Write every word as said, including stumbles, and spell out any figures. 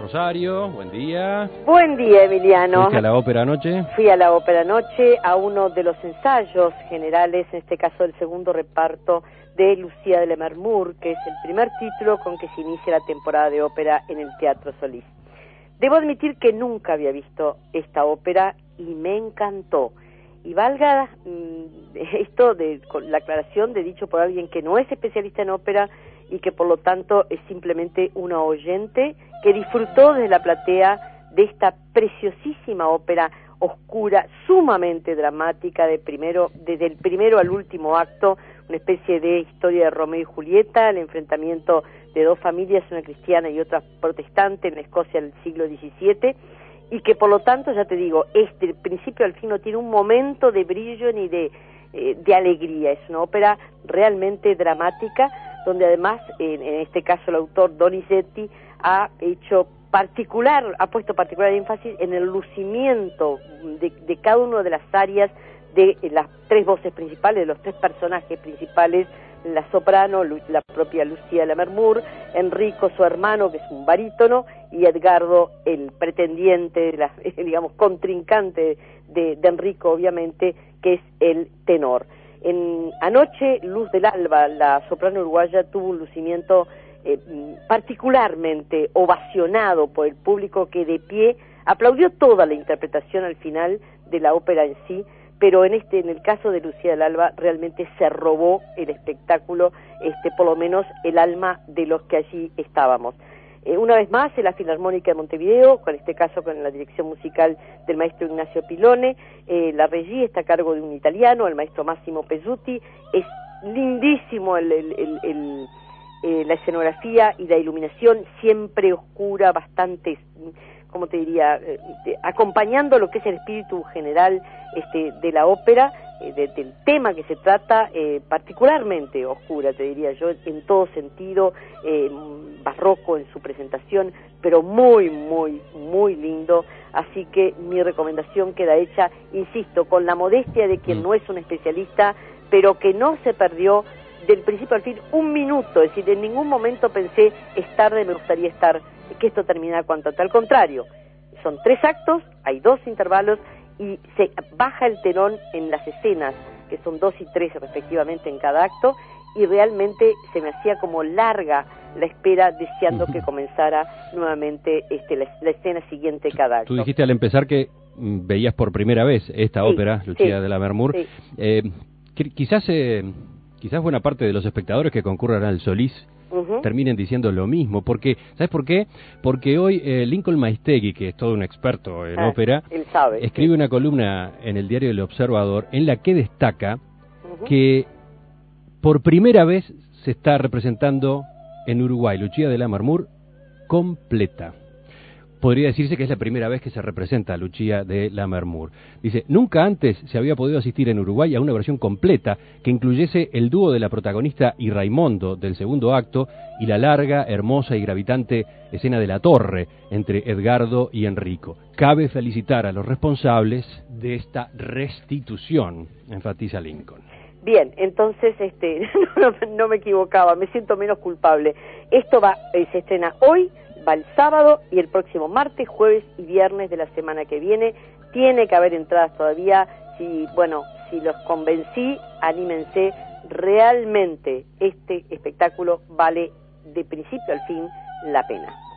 Rosario, buen día. Buen día, Emiliano. ¿Fuiste a la ópera anoche? Fui a la ópera anoche a uno de los ensayos generales, en este caso el segundo reparto de Lucía de Lammermoor, que es el primer título con que se inicia la temporada de ópera en el Teatro Solís. Debo admitir que nunca había visto esta ópera y me encantó. Y valga mmm, esto de con la aclaración de dicho por alguien que no es especialista en ópera y que por lo tanto es simplemente una oyente que disfrutó desde la platea de esta preciosísima ópera oscura, sumamente dramática, de primero, desde el primero al último acto, una especie de historia de Romeo y Julieta, el enfrentamiento de dos familias, una cristiana y otra protestante en Escocia del siglo diecisiete, y que por lo tanto, ya te digo, este el principio al fin no tiene un momento de brillo ni de, eh, de alegría. Es una ópera realmente dramática, donde además, en, en este caso el autor Donizetti ha hecho particular, ha puesto particular énfasis en el lucimiento de, de cada una de las áreas de las tres voces principales, de los tres personajes principales, la soprano, la propia Lucía de Lammermoor, Enrico, su hermano, que es un barítono, y Edgardo, el pretendiente, la, digamos, contrincante de, de Enrico, obviamente, que es el tenor. En, anoche, Luz del Alba, la soprano uruguaya, tuvo un lucimiento eh, particularmente ovacionado por el público, que de pie aplaudió toda la interpretación al final de la ópera en sí, pero en este, en el caso de Lucía del Alba, realmente se robó el espectáculo, este, por lo menos el alma de los que allí estábamos. Eh, una vez más, en la Filarmónica de Montevideo, con este caso con la dirección musical del maestro Ignacio Pilone, eh, la regia está a cargo de un italiano, el maestro Massimo Pesuti. Es lindísimo el, el, el, el, eh, la escenografía y la iluminación, siempre oscura, bastante, ¿cómo te diría?, eh, acompañando lo que es el espíritu general este, de la ópera, eh, de, del tema que se trata, eh, particularmente oscura, te diría yo, en todo sentido, eh, barroco en su presentación, pero muy, muy, muy lindo. Así que mi recomendación queda hecha, insisto, con la modestia de quien no es un especialista, pero que no se perdió del principio al fin un minuto. Es decir, en ningún momento pensé, es tarde, me gustaría estar, que esto terminara cuanto antes. Al contrario, son tres actos, hay dos intervalos, y se baja el telón en las escenas, que son dos y tres respectivamente en cada acto, y realmente se me hacía como larga la espera, deseando que comenzara nuevamente este, la, la escena siguiente cada acto. Tú dijiste al empezar que mm, veías por primera vez esta sí, ópera, Lucía sí, de Lammermoor. Sí. Eh, quizás, eh, quizás buena parte de los espectadores que concurran al Solís Uh-huh. terminen diciendo lo mismo, porque ¿sabes por qué? Porque hoy eh, Lincoln Maistegui, que es todo un experto en ah, ópera, él sabe, escribe sí. una columna en el diario El Observador en la que destaca uh-huh. que por primera vez se está representando en Uruguay Lucía de Lammermoor completa. Podría decirse que es la primera vez que se representa a Lucía de Lammermoor. Dice, nunca antes se había podido asistir en Uruguay a una versión completa que incluyese el dúo de la protagonista y Raimundo del segundo acto y la larga, hermosa y gravitante escena de la torre entre Edgardo y Enrico. Cabe felicitar a los responsables de esta restitución, enfatiza Lincoln. Bien, entonces este no, no, no me equivocaba, me siento menos culpable. Esto va, eh, se estrena hoy, va el sábado y el próximo martes, jueves y viernes de la semana que viene. Tiene que haber entradas todavía. Si, bueno, si los convencí, anímense. Realmente este espectáculo vale de principio al fin la pena.